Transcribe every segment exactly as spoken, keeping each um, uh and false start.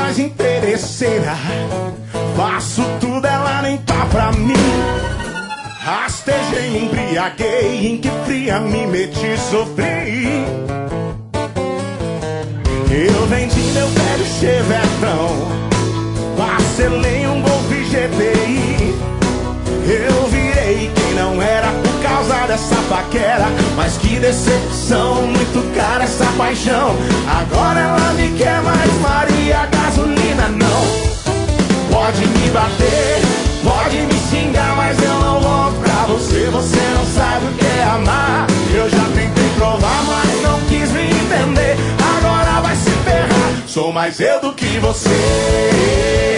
mais interesseira. Faço tudo, ela nem tá pra mim. Rastejei, embriaguei, em que fria me meti, sofri. Eu vendi meu velho Chevetão, parcelei um Golf G T I. Eu virei quem não era por causa dessa paquera. Mas que decepção, muito cara essa paixão. Agora ela me quer, mas Maria gasolina não. Pode me bater, pode me xingar, mas eu não volto pra você. Você não sabe o que é amar. Eu já tentei provar, mas não quis me entender. Agora vai se ferrar, sou mais eu do que você.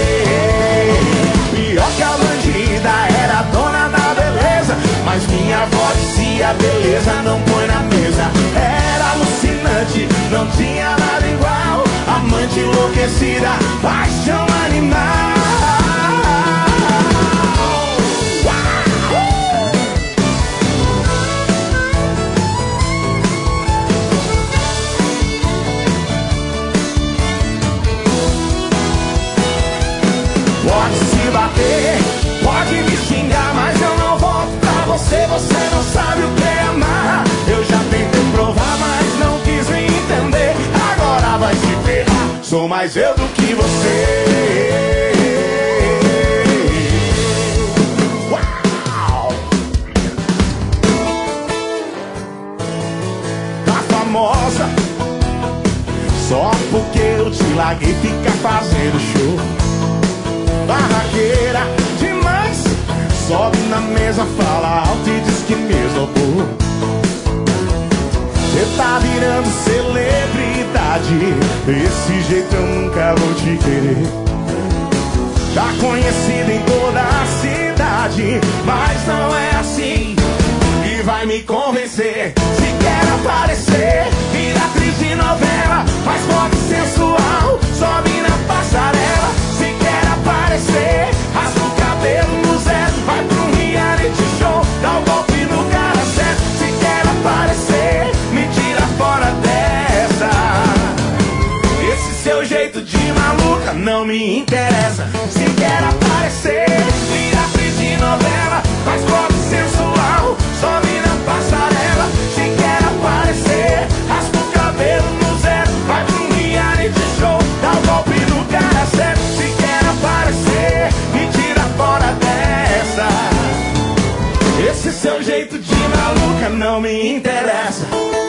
Pior que a bandida era dona da beleza, mas minha avó dizia beleza não põe na mesa. Era alucinante, não tinha nada igual. Amante enlouquecida, paixão animal. Pode se bater, pode me xingar, mas eu não volto pra você. Você não sabe o que é amar. Eu já tentei provar, mas não quis me entender. Agora vai se ferrar, sou mais eu do que você. Uau! Tá famosa só porque eu te larguei, fica fazendo show. Barraqueira demais, sobe na mesa, fala alto e diz que me isolou. Cê tá virando celebridade, desse jeito eu nunca vou te querer. Tá conhecida em toda a cidade, mas não é assim e vai me convencer. Se quer aparecer, vira atriz de novela, faz pop sensual, sobe na passarela. Se quer aparecer, rasga o cabelo no zero, vai pro um reality show, dá um golpe no cara certo. Se quer aparecer, me tira fora dessa. Esse seu jeito de maluca não me interessa. Se quer aparecer, vira atriz de novela, faz pop sensual, sobe na passarela. Se quer aparecer, rasga o cabelo no zero, vai pro um reality show, dá um golpe no cara certo. Se quer aparecer, me tira fora dessa. Esse seu jeito de maluca não me interessa.